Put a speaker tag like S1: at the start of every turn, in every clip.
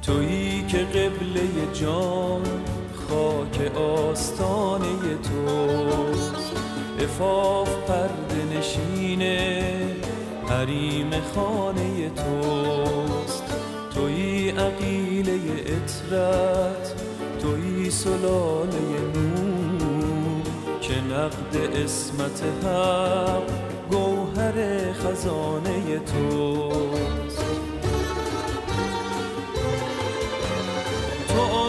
S1: تویی که قبله جان خاک آستانه توست، عفاف پرده نشینه حریم خانه توست. تویی عقیله اطرت، تویی سلاله نور که نقد عصمت حق گوهر خزانه توست. تو آن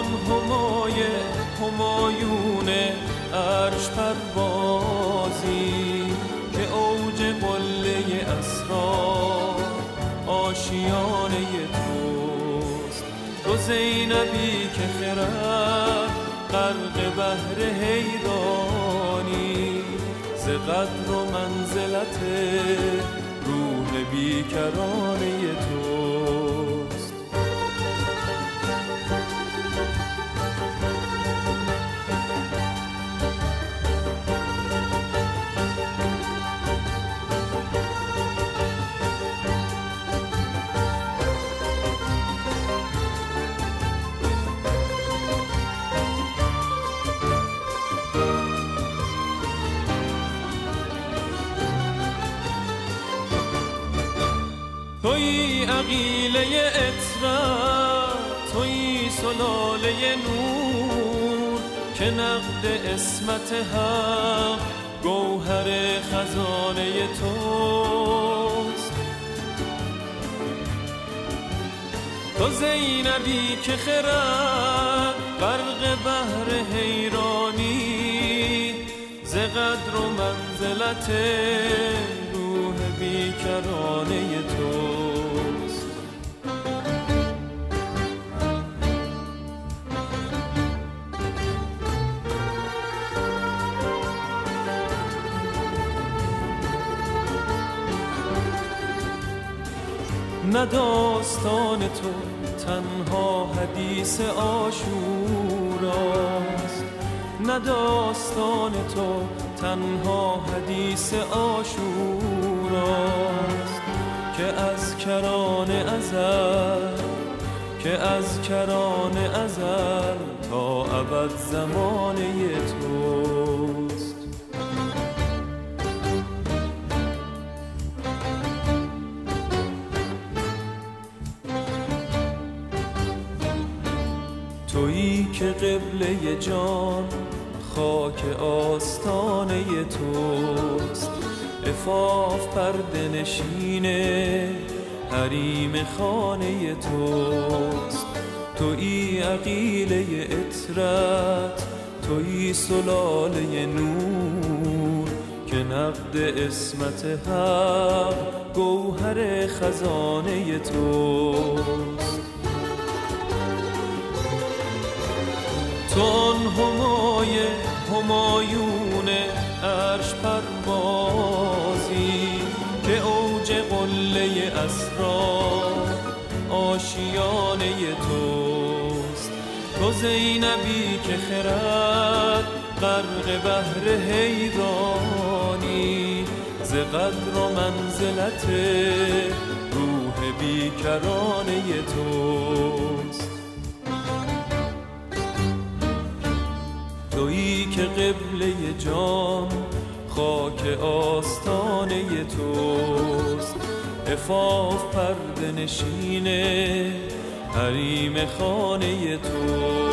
S1: همایون عرش پروازی که اوج قله اسرار آشیانه توست. تو زینبی که خرد غرق بحر حیرانی، ز قدر و منزلت روح بیکرانه توست. تویی عقیله اطرت، تویی سلاله نور که نقد عصمت حق گوهر خزانه توست. تو زینبی که خرد غرق بحر حیرانی، ز قدر و منزلت روح بیکرانه توست. نه داستان تو تنها حدیث عاشوراست، نه داستان تو تنها حدیث عاشوراست که از کران ازل تا ابد زمانه توست. تویی که قبله جان خاک آستانه توست، عفاف پرده نشینه حریم خانه توست. تویی عقیله اطرت، تویی سلاله نور که نقد عصمت حق گوهر خزانه توست. تو آن همایون عرش پروازی که اوج قله اسرار آشیانه توست. تو زینبی که خرد غرق بحر حیرانی، ز قدر و منزلت روح بیکرانه توست. تویی که قبله جان خاک آستانه توست، عفاف پرده نشینه حریم خانه توست.